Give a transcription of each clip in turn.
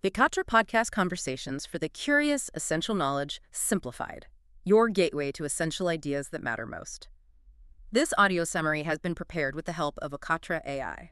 Vikatra Podcast Conversations for the Curious Essential Knowledge Simplified, your gateway to essential ideas that matter most. This audio summary has been prepared with the help of Vikatra AI.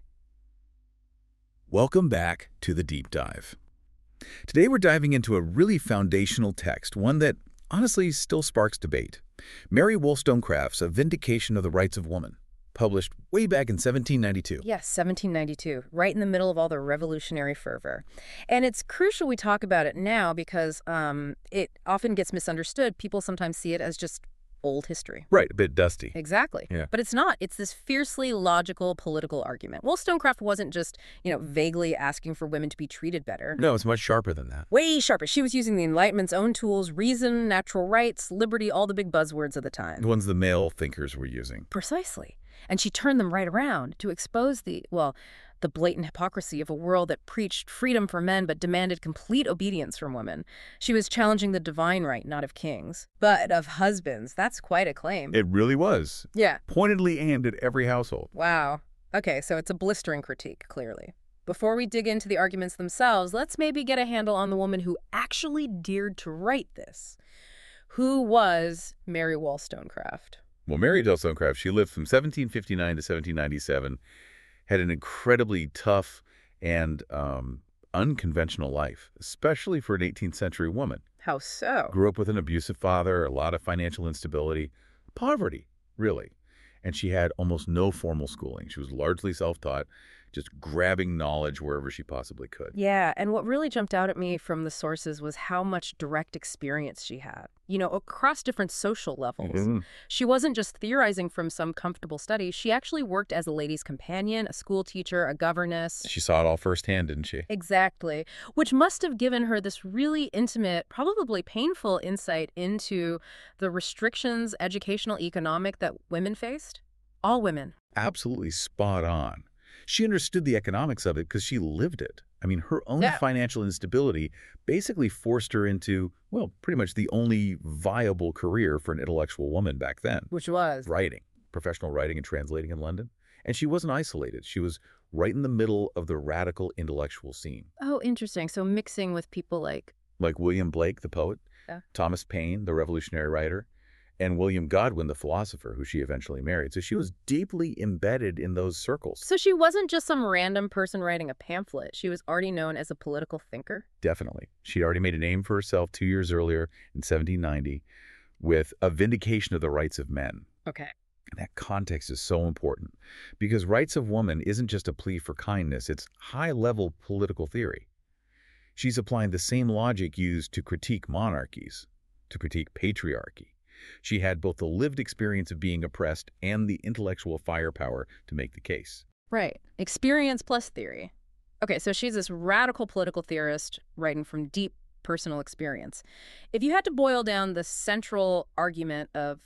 Welcome back to the Deep Dive. Today we're diving into a really foundational text, one that honestly still sparks debate. Mary Wollstonecraft's A Vindication of the Rights of Woman, published way back in 1792. Yes, 1792, right in the middle of all the revolutionary fervor. And it's crucial we talk about it now because it often gets misunderstood. People sometimes see it as just old history. Right, a bit dusty. Exactly. Yeah. But it's not. It's this fiercely logical political argument. Wollstonecraft wasn't just, vaguely asking for women to be treated better. No, it's much sharper than that. Way sharper. She was using the Enlightenment's own tools, reason, natural rights, liberty, all the big buzzwords of the time. The ones the male thinkers were using. Precisely. And she turned them right around to expose the blatant hypocrisy of a world that preached freedom for men but demanded complete obedience from women. She was challenging the divine right, not of kings, but of husbands. That's quite a claim. It really was. Yeah. Pointedly aimed at every household. Wow. Okay, so it's a blistering critique, clearly. Before we dig into the arguments themselves, let's maybe get a handle on the woman who actually dared to write this. Who was Mary Wollstonecraft? Well, Mary Wollstonecraft, she lived from 1759 to 1797, had an incredibly tough and unconventional life, especially for an 18th century woman. How so? Grew up with an abusive father, a lot of financial instability, poverty, really. And she had almost no formal schooling. She was largely self-taught, just grabbing knowledge wherever she possibly could. Yeah, and what really jumped out at me from the sources was how much direct experience she had, across different social levels. Mm-hmm. She wasn't just theorizing from some comfortable study. She actually worked as a lady's companion, a school teacher, a governess. She saw it all firsthand, didn't she? Exactly, which must have given her this really intimate, probably painful insight into the restrictions, educational, economic, that women faced. All women. Absolutely spot on. She understood the economics of it because she lived it. I mean, her own financial instability basically forced her into, pretty much the only viable career for an intellectual woman back then. Which was? Writing. Professional writing and translating in London. And she wasn't isolated. She was right in the middle of the radical intellectual scene. Oh, interesting. So mixing with people like William Blake, the poet, Thomas Paine, the revolutionary writer, and William Godwin, the philosopher, who she eventually married. So she was deeply embedded in those circles. So she wasn't just some random person writing a pamphlet. She was already known as a political thinker? Definitely. She'd already made a name for herself 2 years earlier in 1790 with A Vindication of the Rights of Men. Okay. And that context is so important because Rights of Woman isn't just a plea for kindness. It's high-level political theory. She's applying the same logic used to critique monarchies, to critique patriarchy. She had both the lived experience of being oppressed and the intellectual firepower to make the case. Right. Experience plus theory. Okay, so she's this radical political theorist writing from deep personal experience. If you had to boil down the central argument of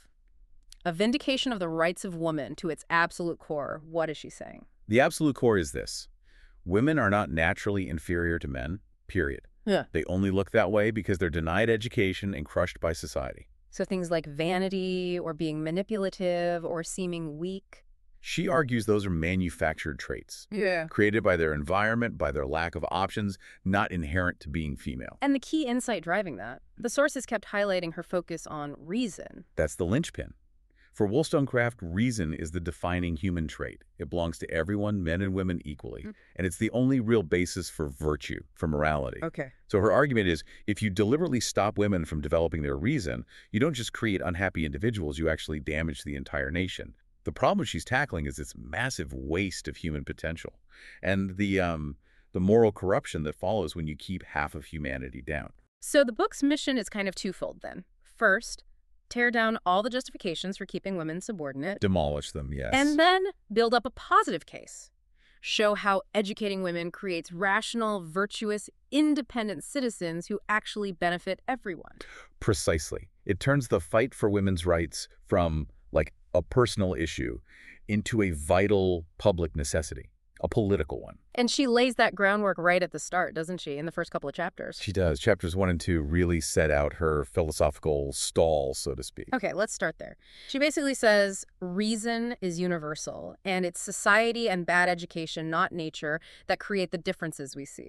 a vindication of the rights of woman to its absolute core, what is she saying? The absolute core is this. Women are not naturally inferior to men, period. Yeah. They only look that way because they're denied education and crushed by society. So things like vanity or being manipulative or seeming weak. She argues those are manufactured traits. Yeah. Created by their environment, by their lack of options, not inherent to being female. And the key insight driving that, the sources kept highlighting her focus on reason. That's the linchpin. For Wollstonecraft, reason is the defining human trait. It belongs to everyone, men and women equally. And it's the only real basis for virtue, for morality. Okay. So her argument is, if you deliberately stop women from developing their reason, you don't just create unhappy individuals, you actually damage the entire nation. The problem she's tackling is this massive waste of human potential and the moral corruption that follows when you keep half of humanity down. So the book's mission is kind of twofold then. First, tear down all the justifications for keeping women subordinate. Demolish them, yes. And then build up a positive case. Show how educating women creates rational, virtuous, independent citizens who actually benefit everyone. Precisely. It turns the fight for women's rights from, a personal issue into a vital public necessity, a political one. And she lays that groundwork right at the start, doesn't she, in the first couple of chapters? She does. Chapters 1 and 2 really set out her philosophical stall, so to speak. Okay, let's start there. She basically says reason is universal, and it's society and bad education, not nature, that create the differences we see.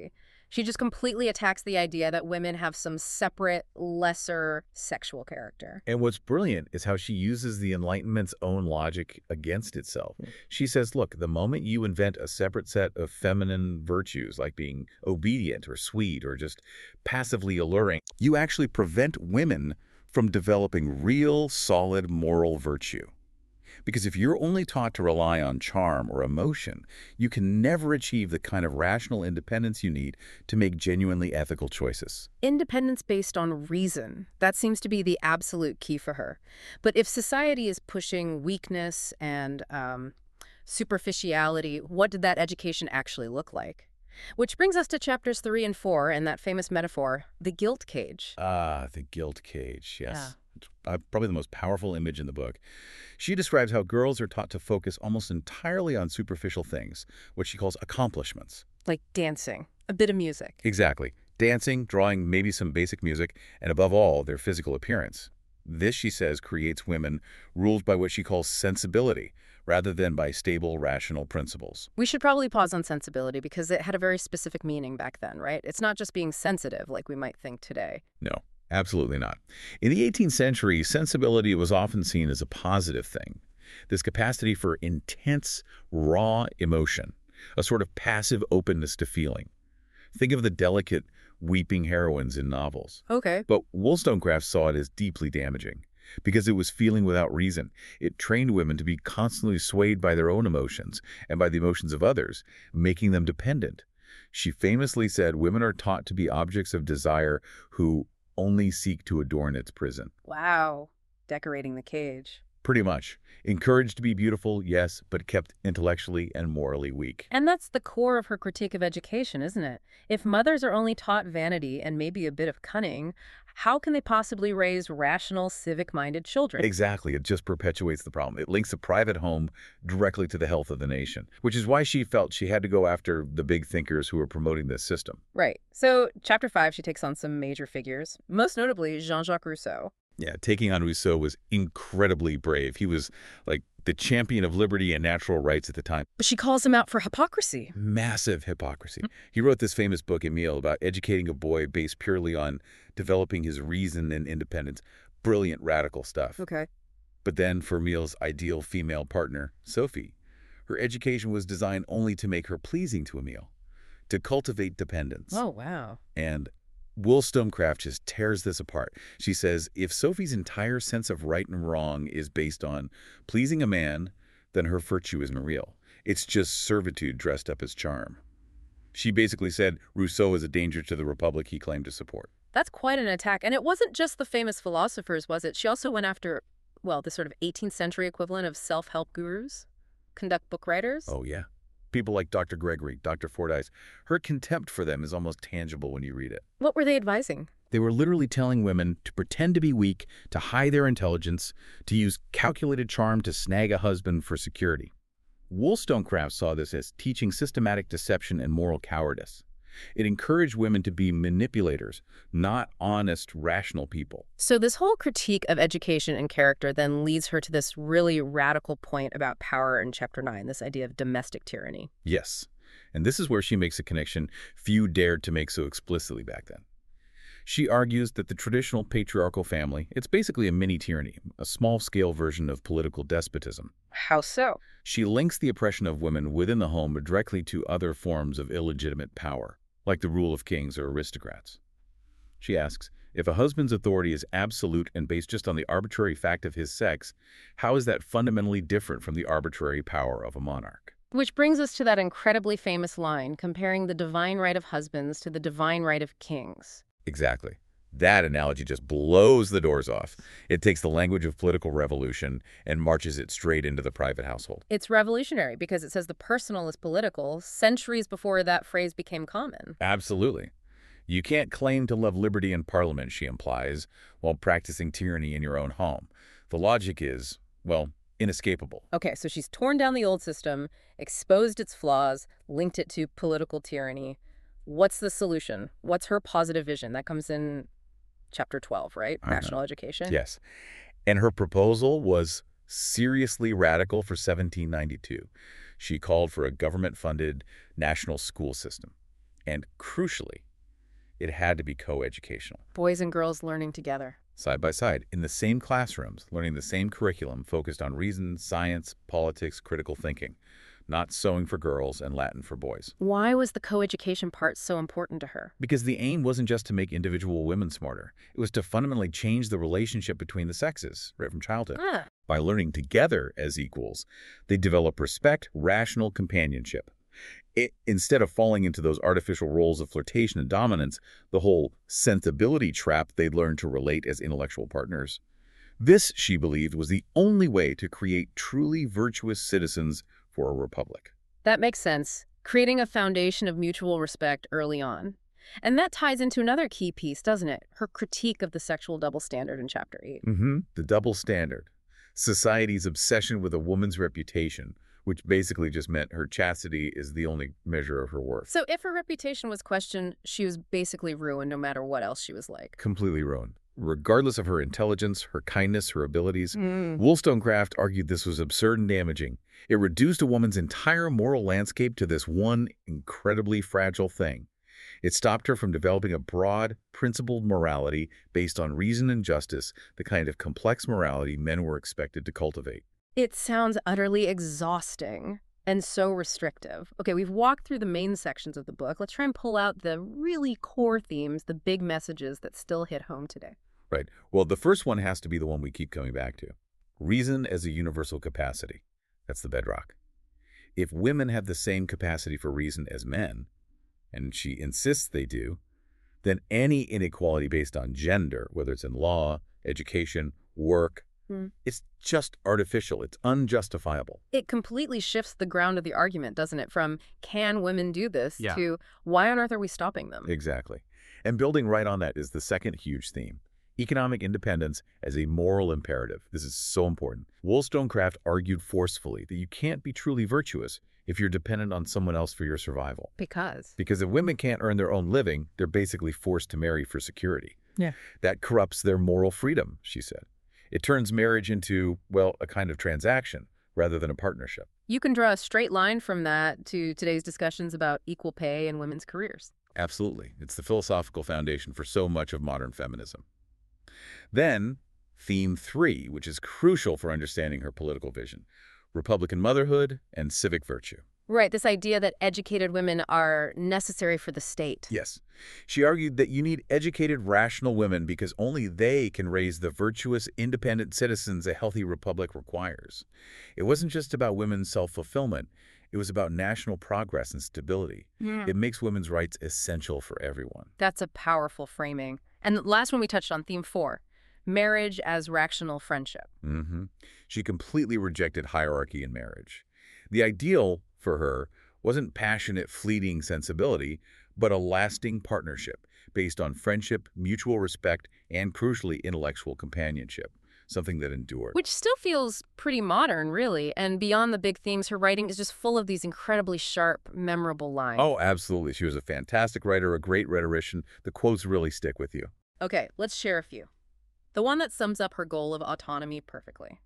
She just completely attacks the idea that women have some separate, lesser sexual character. And what's brilliant is how she uses the Enlightenment's own logic against itself. She says, look, the moment you invent a separate set of feminine virtues, like being obedient or sweet or just passively alluring, you actually prevent women from developing real, solid moral virtue. Because if you're only taught to rely on charm or emotion, you can never achieve the kind of rational independence you need to make genuinely ethical choices. Independence based on reason. That seems to be the absolute key for her. But if society is pushing weakness and superficiality, what did that education actually look like? Which brings us to chapters 3 and 4 and that famous metaphor, the guilt cage. The guilt cage, yes. Probably the most powerful image in the book. She describes how girls are taught to focus almost entirely on superficial things, what she calls accomplishments. Like dancing, a bit of music. Exactly. Dancing, drawing maybe some basic music, and above all, their physical appearance. This, she says, creates women ruled by what she calls sensibility, rather than by stable, rational principles. We should probably pause on sensibility because it had a very specific meaning back then, right? It's not just being sensitive like we might think today. No. Absolutely not. In the 18th century, sensibility was often seen as a positive thing. This capacity for intense, raw emotion, a sort of passive openness to feeling. Think of the delicate, weeping heroines in novels. Okay. But Wollstonecraft saw it as deeply damaging because it was feeling without reason. It trained women to be constantly swayed by their own emotions and by the emotions of others, making them dependent. She famously said women are taught to be objects of desire who only seek to adorn its prison. Wow. Decorating the cage. Pretty much. Encouraged to be beautiful, yes, but kept intellectually and morally weak. And that's the core of her critique of education, isn't it? If mothers are only taught vanity and maybe a bit of cunning, how can they possibly raise rational, civic-minded children? Exactly. It just perpetuates the problem. It links the private home directly to the health of the nation, which is why she felt she had to go after the big thinkers who were promoting this system. Right. So, chapter 5, she takes on some major figures, most notably Jean-Jacques Rousseau. Yeah, taking on Rousseau was incredibly brave. He was like the champion of liberty and natural rights at the time. But she calls him out for hypocrisy. Massive hypocrisy. He wrote this famous book, Emile, about educating a boy based purely on developing his reason and independence. Brilliant, radical stuff. Okay. But then for Emile's ideal female partner, Sophie, her education was designed only to make her pleasing to Emile, to cultivate dependence. Oh, wow. And Wollstonecraft just tears this apart. She says, if Sophie's entire sense of right and wrong is based on pleasing a man, then her virtue isn't real. It's just servitude dressed up as charm. She basically said Rousseau is a danger to the republic he claimed to support. That's quite an attack. And it wasn't just the famous philosophers, was it? She also went after, well, the sort of 18th century equivalent of self-help gurus, conduct book writers. Oh, yeah. People like Dr. Gregory, Dr. Fordyce. Her contempt for them is almost tangible when you read it. What were they advising? They were literally telling women to pretend to be weak, to hide their intelligence, to use calculated charm to snag a husband for security. Wollstonecraft saw this as teaching systematic deception and moral cowardice. It encouraged women to be manipulators, not honest, rational people. So this whole critique of education and character then leads her to this really radical point about power in Chapter 9, this idea of domestic tyranny. Yes, and this is where she makes a connection few dared to make so explicitly back then. She argues that the traditional patriarchal family, it's basically a mini tyranny, a small-scale version of political despotism. How so? She links the oppression of women within the home directly to other forms of illegitimate power, like the rule of kings or aristocrats. She asks, if a husband's authority is absolute and based just on the arbitrary fact of his sex, how is that fundamentally different from the arbitrary power of a monarch? Which brings us to that incredibly famous line comparing the divine right of husbands to the divine right of kings. Exactly. That analogy just blows the doors off. It takes the language of political revolution and marches it straight into the private household. It's revolutionary because it says the personal is political centuries before that phrase became common. Absolutely. You can't claim to love liberty in Parliament, she implies, while practicing tyranny in your own home. The logic is, well, inescapable. Okay, so she's torn down the old system, exposed its flaws, linked it to political tyranny. What's the solution? What's her positive vision? That comes in Chapter 12, right? National education. Yes. And her proposal was seriously radical for 1792. She called for a government-funded national school system. And crucially, it had to be co-educational. Boys and girls learning together. Side by side, in the same classrooms, learning the same curriculum focused on reason, science, politics, critical thinking, not sewing for girls and Latin for boys. Why was the co-education part so important to her? Because the aim wasn't just to make individual women smarter. It was to fundamentally change the relationship between the sexes, right from childhood. Ah, By learning together as equals, they develop respect, rational companionship. Instead of falling into those artificial roles of flirtation and dominance, the whole sensibility trap they'd learned to relate as intellectual partners. This, she believed, was the only way to create truly virtuous citizens for a republic. that makes sense. Creating a foundation of mutual respect early on. And that ties into another key piece, doesn't it? Her critique of the sexual double standard in Chapter 8. The double standard. Society's obsession with a woman's reputation, which basically just meant her chastity is the only measure of her worth. So if her reputation was questioned, she was basically ruined no matter what else she was like. Completely ruined. Regardless of her intelligence, her kindness, her abilities, Wollstonecraft argued this was absurd and damaging. It reduced a woman's entire moral landscape to this one incredibly fragile thing. It stopped her from developing a broad, principled morality based on reason and justice, the kind of complex morality men were expected to cultivate. It sounds utterly exhausting and so restrictive. Okay, we've walked through the main sections of the book. Let's try and pull out the really core themes, the big messages that still hit home today. Right. Well, the first one has to be the one we keep coming back to. Reason as a universal capacity. That's the bedrock. If women have the same capacity for reason as men, and she insists they do, then any inequality based on gender, whether it's in law, education, work, it's just artificial. It's unjustifiable. It completely shifts the ground of the argument, doesn't it? From can women do this Yeah. to why on earth are we stopping them? Exactly. And building right on that is the second huge theme. Economic independence as a moral imperative. This is so important. Wollstonecraft argued forcefully that you can't be truly virtuous if you're dependent on someone else for your survival. Because Because if women can't earn their own living, they're basically forced to marry for security. Yeah. That corrupts their moral freedom, she said. It turns marriage into, well, a kind of transaction rather than a partnership. you can draw a straight line from that to today's discussions about equal pay and women's careers. Absolutely. It's the philosophical foundation for so much of modern feminism. Then, theme 3, which is crucial for understanding her political vision, Republican motherhood and civic virtue. Right, this idea that educated women are necessary for the state. Yes. She argued that you need educated, rational women because only they can raise the virtuous, independent citizens a healthy republic requires. It wasn't just about women's self-fulfillment. It was about national progress and stability. It makes women's rights essential for everyone. That's a powerful framing. And the last one we touched on, theme 4, marriage as rational friendship. She completely rejected hierarchy in marriage. The ideal for her wasn't passionate, fleeting sensibility, but a lasting partnership based on friendship, mutual respect, and crucially, intellectual companionship, something that endured. Which still feels pretty modern, really. And beyond the big themes, her writing is just full of these incredibly sharp, memorable lines. Oh, absolutely. She was a fantastic writer, a great rhetorician. The quotes really stick with you. Okay, let's share a few. The one that sums up her goal of autonomy perfectly.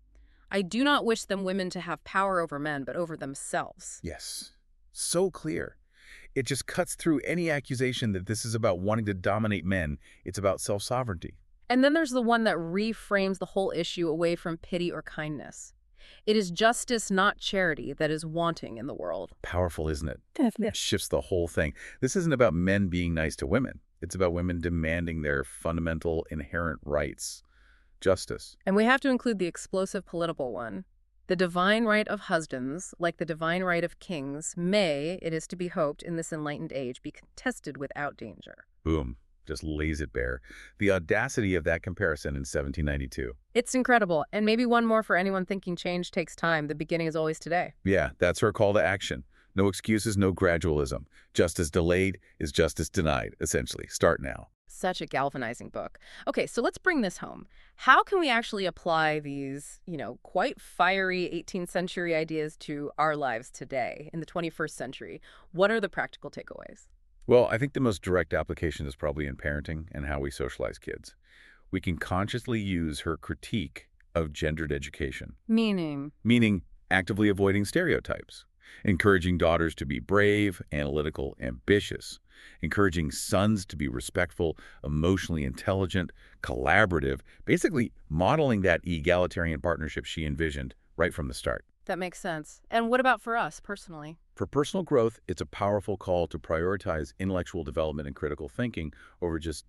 I do not wish them women to have power over men, but over themselves. Yes. So clear. It just cuts through any accusation that this is about wanting to dominate men. It's about self-sovereignty. And then there's the one that reframes the whole issue away from pity or kindness. It is justice, not charity, that is wanting in the world. Powerful, isn't it? Definitely. It shifts the whole thing. This isn't about men being nice to women. It's about women demanding their fundamental, inherent rights. Justice. And we have to include the explosive political one. The divine right of husbands, like the divine right of kings, may, it is to be hoped, in this enlightened age, be contested without danger. Boom. Just lays it bare. The audacity of that comparison in 1792. It's incredible. And maybe one more for anyone thinking change takes time. The beginning is always today. Yeah, that's her call to action. No excuses, no gradualism. Justice delayed is justice denied, essentially. Start now. Such a galvanizing book. Okay, so let's bring this home. How can we actually apply these, quite fiery 18th century ideas to our lives today in the 21st century? What are the practical takeaways? Well, I think the most direct application is probably in parenting and how we socialize kids. We can consciously use her critique of gendered education. Meaning? Meaning actively avoiding stereotypes. encouraging daughters to be brave, analytical, ambitious, encouraging sons to be respectful, emotionally intelligent, collaborative, basically modeling that egalitarian partnership she envisioned right from the start. That makes sense. And what about for us personally? For personal growth, it's a powerful call to prioritize intellectual development and critical thinking over just,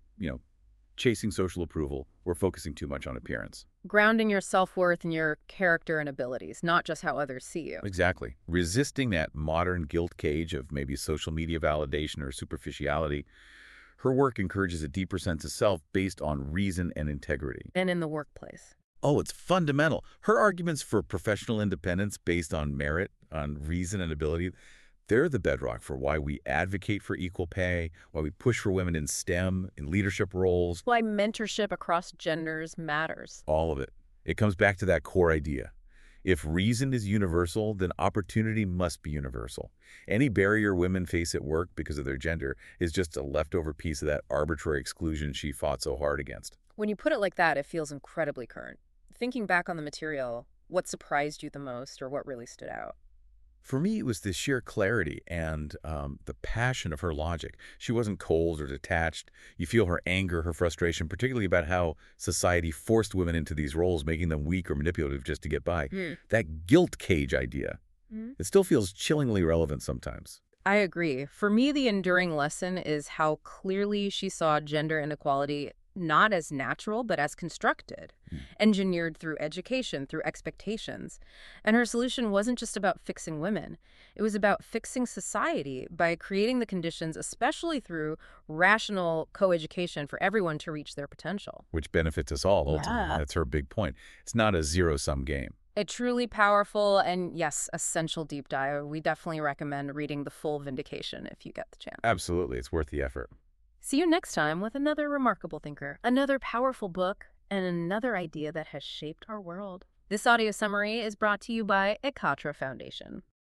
chasing social approval or focusing too much on appearance. Grounding your self-worth in your character and abilities, not just how others see you. Exactly. Resisting that modern guilt cage of maybe social media validation or superficiality, her work encourages a deeper sense of self based on reason and integrity. And in the workplace. Oh, it's fundamental. Her arguments for professional independence based on merit, on reason and ability, they're the bedrock for why we advocate for equal pay, why we push for women in STEM, in leadership roles. Why mentorship across genders matters. All of it. It comes back to that core idea. If reason is universal, then opportunity must be universal. Any barrier women face at work because of their gender is just a leftover piece of that arbitrary exclusion she fought so hard against. When you put it like that, it feels incredibly current. Thinking back on the material, what surprised you the most or what really stood out? For me, it was the sheer clarity and the passion of her logic. She wasn't cold or detached. You feel her anger, her frustration, particularly about how society forced women into these roles, making them weak or manipulative just to get by. That guilt cage idea, it still feels chillingly relevant sometimes. I agree. For me, the enduring lesson is how clearly she saw gender inequality not as natural, but as constructed, engineered through education, through expectations. And her solution wasn't just about fixing women. It was about fixing society by creating the conditions, especially through rational coeducation for everyone to reach their potential. Which benefits us all, ultimately. Yeah. That's her big point. It's not a zero-sum game. A truly powerful and, yes, essential deep dive. We definitely recommend reading the full Vindication if you get the chance. Absolutely. It's worth the effort. See you next time with another remarkable thinker, another powerful book, and another idea that has shaped our world. This audio summary is brought to you by Ekatra Foundation.